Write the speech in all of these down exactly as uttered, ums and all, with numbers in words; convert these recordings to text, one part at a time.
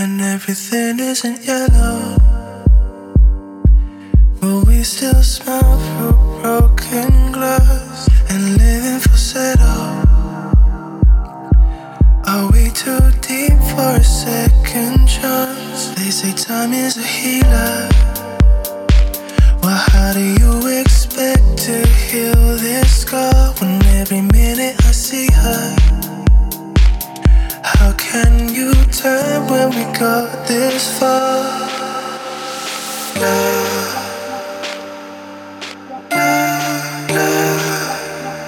when everything isn't yellow, but we still smile through broken glass and living falsetto. Are we too deep for a second chance? They say time is a healer. Well, how do you expect to heal this scar when every minute I see her? How can you turn when we got this far? Love, love, love,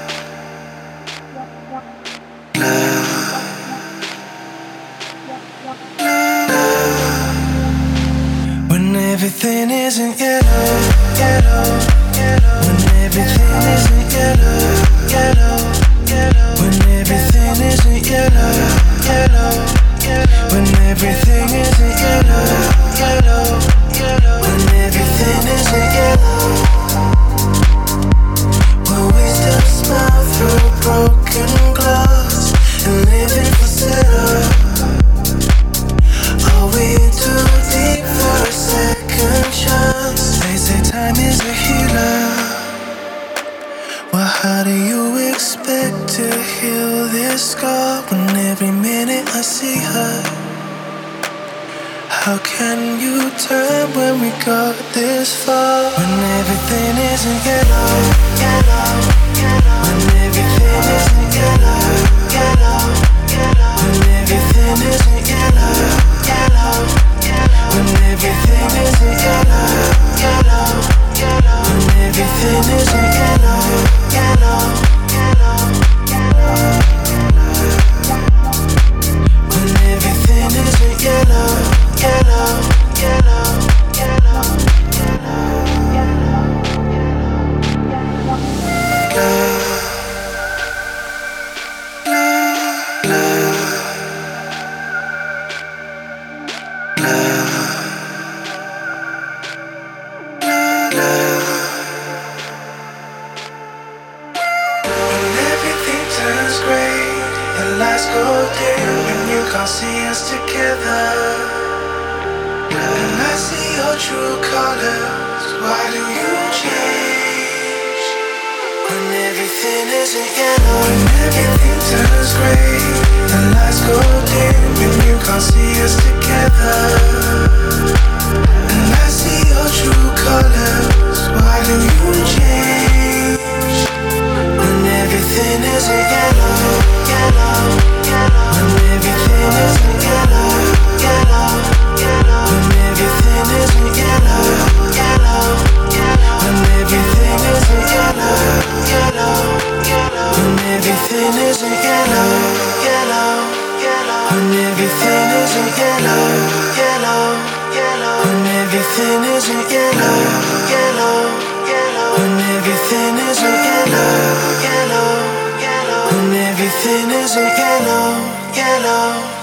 love, love. When everything isn't yellow, yellow, yellow. When everything isn't yellow, yellow, yellow. When everything isn't yellow, yellow, yellow. When everything isn't yellow, yellow, yellow. When everything isn't yellow, will we still smile through broken glass and living falsetto? Are we too deep for a second chance? They say time is a healer. Well, how do you expect to heal this scar when every minute I see her? How can you turn when we got this far? When everything isn't yellow, yellow, yellow. When everything isn't yellow, yellow, yellow. When everything isn't yellow, yellow, yellow. When everything isn't yellow, yellow, yellow. When everything isn't yellow, yellow, yellow, yellow. When everything isn't yellow, yellow, yellow, yellow, go dim when you can't see us together. And I see your true colors. Why do you change? When everything isn't yellow, when everything turns grey, the lights go dim when you can't see us together. And I see your true colors. Why do you change? When everything isn't yellow, yellow, yellow. When everything isn't yellow, yellow, yellow. When everything isn't yellow, yellow, yellow. When everything isn't yellow, yellow, yellow. When everything isn't yellow, yellow, yellow. When everything isn't yellow, yellow, yellow. When everything isn't yellow, yellow, yellow. When everything isn't yellow, yellow, yellow. When everything isn't yellow, yellow.